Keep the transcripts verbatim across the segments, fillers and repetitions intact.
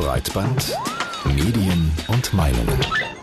Breitband Medien und Meinungen.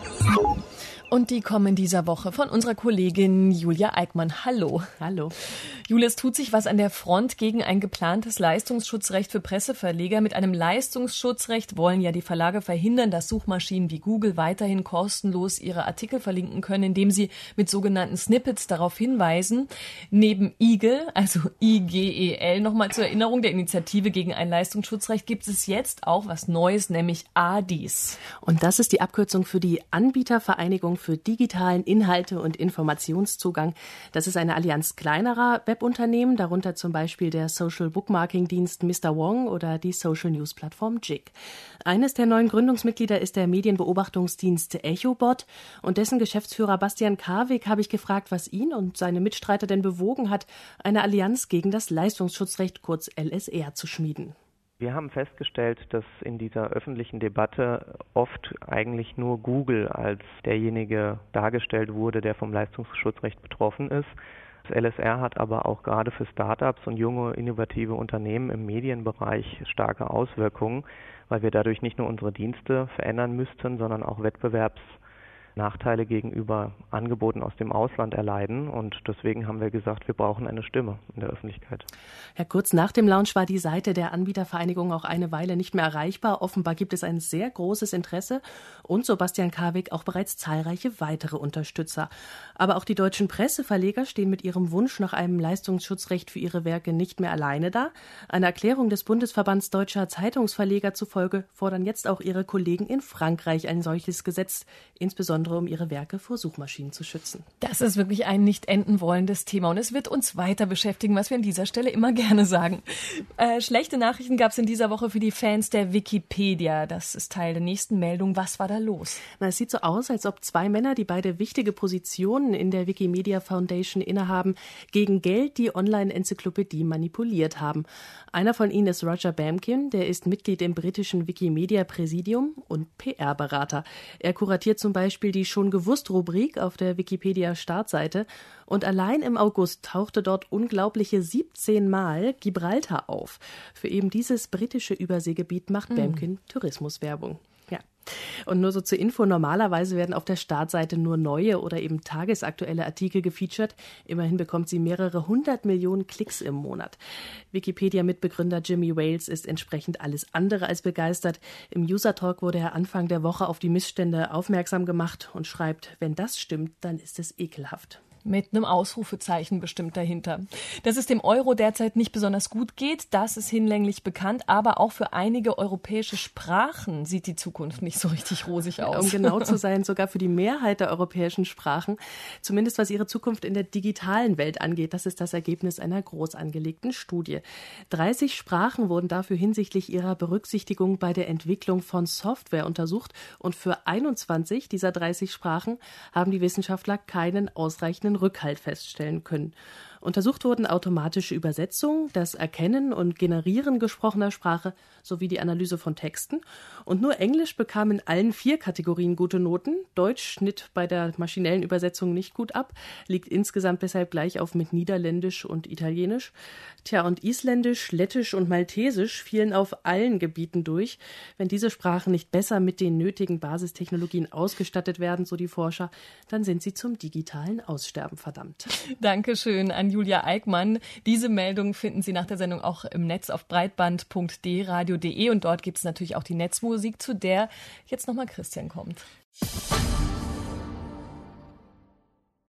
Und die kommen in dieser Woche von unserer Kollegin Julia Eickmann. Hallo. Hallo. Julia, es tut sich was an der Front gegen ein geplantes Leistungsschutzrecht für Presseverleger. Mit einem Leistungsschutzrecht wollen ja die Verlage verhindern, dass Suchmaschinen wie Google weiterhin kostenlos ihre Artikel verlinken können, indem sie mit sogenannten Snippets darauf hinweisen. Neben I G E L, also I G E L, nochmal zur Erinnerung, der Initiative gegen ein Leistungsschutzrecht, gibt es jetzt auch was Neues, nämlich A D I S. Und das ist die Abkürzung für die Anbietervereinigung für digitalen Inhalte und Informationszugang. Das ist eine Allianz kleinerer Webunternehmen, darunter zum Beispiel der Social Bookmarking-Dienst Mister Wong oder die Social News Plattform Jig. Eines der neuen Gründungsmitglieder ist der Medienbeobachtungsdienst EchoBot und dessen Geschäftsführer Bastian Karwig habe ich gefragt, was ihn und seine Mitstreiter denn bewogen hat, eine Allianz gegen das Leistungsschutzrecht, kurz L S R, zu schmieden. Wir haben festgestellt, dass in dieser öffentlichen Debatte oft eigentlich nur Google als derjenige dargestellt wurde, der vom Leistungsschutzrecht betroffen ist. Das L S R hat aber auch gerade für Startups und junge, innovative Unternehmen im Medienbereich starke Auswirkungen, weil wir dadurch nicht nur unsere Dienste verändern müssten, sondern auch Wettbewerbsnachteile gegenüber Angeboten aus dem Ausland erleiden. Und deswegen haben wir gesagt, wir brauchen eine Stimme in der Öffentlichkeit. Ja, kurz nach dem Launch war die Seite der Anbietervereinigung auch eine Weile nicht mehr erreichbar. Offenbar gibt es ein sehr großes Interesse und, so Bastian Karwig, auch bereits zahlreiche weitere Unterstützer. Aber auch die deutschen Presseverleger stehen mit ihrem Wunsch nach einem Leistungsschutzrecht für ihre Werke nicht mehr alleine da. Einer Erklärung des Bundesverbands Deutscher Zeitungsverleger zufolge fordern jetzt auch ihre Kollegen in Frankreich ein solches Gesetz, insbesondere um ihre Werke vor Suchmaschinen zu schützen. Das ist wirklich ein nicht enden wollendes Thema und es wird uns weiter beschäftigen, was wir an dieser Stelle immer gerne sagen. Äh, schlechte Nachrichten gab es in dieser Woche für die Fans der Wikipedia. Das ist Teil der nächsten Meldung. Was war da los? Na, es sieht so aus, als ob zwei Männer, die beide wichtige Positionen in der Wikimedia Foundation innehaben, gegen Geld die Online-Enzyklopädie manipuliert haben. Einer von ihnen ist Roger Bamkin, der ist Mitglied im britischen Wikimedia-Präsidium und P R-Berater. Er kuratiert zum Beispiel die Schon-gewusst-Rubrik auf der Wikipedia-Startseite und allein im August tauchte dort unglaubliche siebzehn Mal Gibraltar auf. Für eben dieses britische Überseegebiet macht mhm. Bamkin Tourismuswerbung. Ja. Und nur so zur Info, normalerweise werden auf der Startseite nur neue oder eben tagesaktuelle Artikel gefeatured. Immerhin bekommt sie mehrere hundert Millionen Klicks im Monat. Wikipedia-Mitbegründer Jimmy Wales ist entsprechend alles andere als begeistert. Im User Talk wurde er Anfang der Woche auf die Missstände aufmerksam gemacht und schreibt, wenn das stimmt, dann ist es ekelhaft. Mit einem Ausrufezeichen bestimmt dahinter. Dass es dem Euro derzeit nicht besonders gut geht, das ist hinlänglich bekannt, aber auch für einige europäische Sprachen sieht die Zukunft nicht so richtig rosig aus. Um genau zu sein, sogar für die Mehrheit der europäischen Sprachen, zumindest was ihre Zukunft in der digitalen Welt angeht. Das ist das Ergebnis einer groß angelegten Studie. dreißig Sprachen wurden dafür hinsichtlich ihrer Berücksichtigung bei der Entwicklung von Software untersucht und für einundzwanzig dieser dreißig Sprachen haben die Wissenschaftler keinen ausreichenden Rückhalt feststellen können. Untersucht wurden automatische Übersetzung, das Erkennen und Generieren gesprochener Sprache sowie die Analyse von Texten. Und nur Englisch bekam in allen vier Kategorien gute Noten. Deutsch schnitt bei der maschinellen Übersetzung nicht gut ab, liegt insgesamt deshalb gleich auf mit Niederländisch und Italienisch. Tja, und Isländisch, Lettisch und Maltesisch fielen auf allen Gebieten durch. Wenn diese Sprachen nicht besser mit den nötigen Basistechnologien ausgestattet werden, so die Forscher, dann sind sie zum digitalen Aussterben verdammt. Dankeschön an Julia Eickmann. Diese Meldung finden Sie nach der Sendung auch im Netz auf breitband punkt d radio punkt de und dort gibt es natürlich auch die Netzmusik, zu der jetzt nochmal Christian kommt.